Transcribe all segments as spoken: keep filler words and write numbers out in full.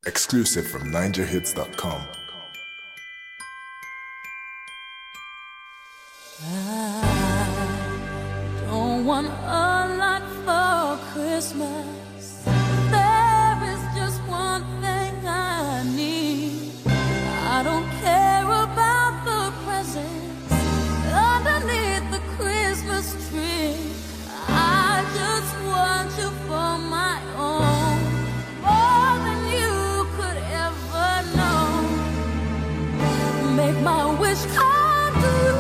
Exclusive from ninja hits dot com. I don't want a lot for Christmas. There is just one thing I need. I don't care about the presents underneath the Christmas tree. I just want you for my own, more than you could ever know. Make my wish come true.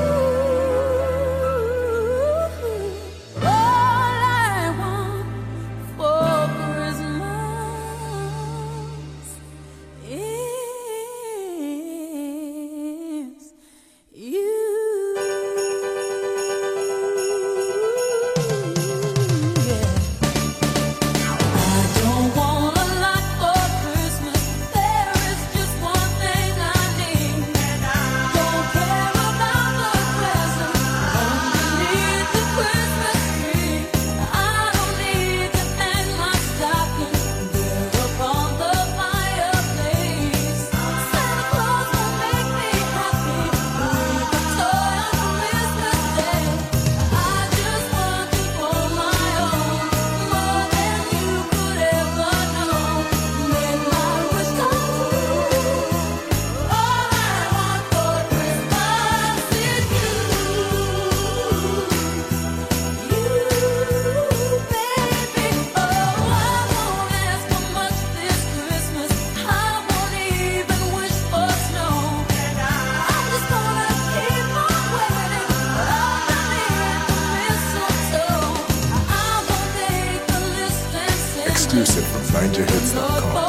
Exclusive from ninja hits dot com.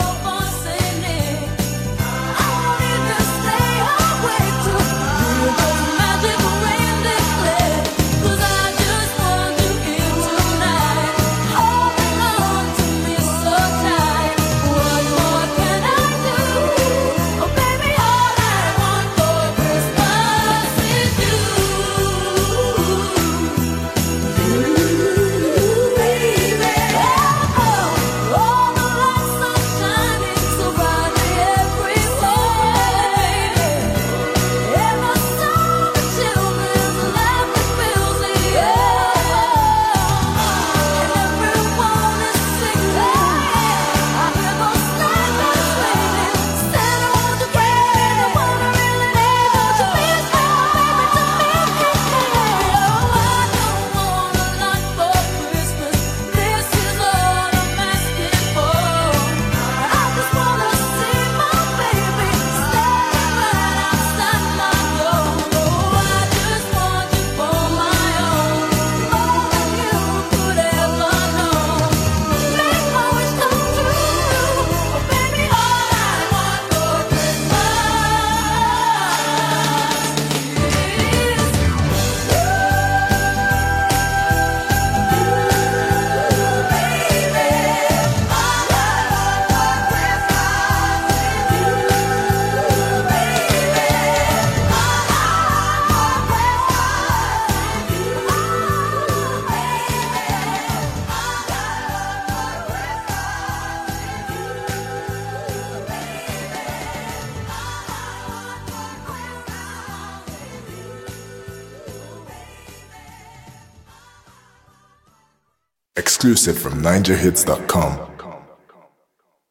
Exclusive from ninja hits dot com.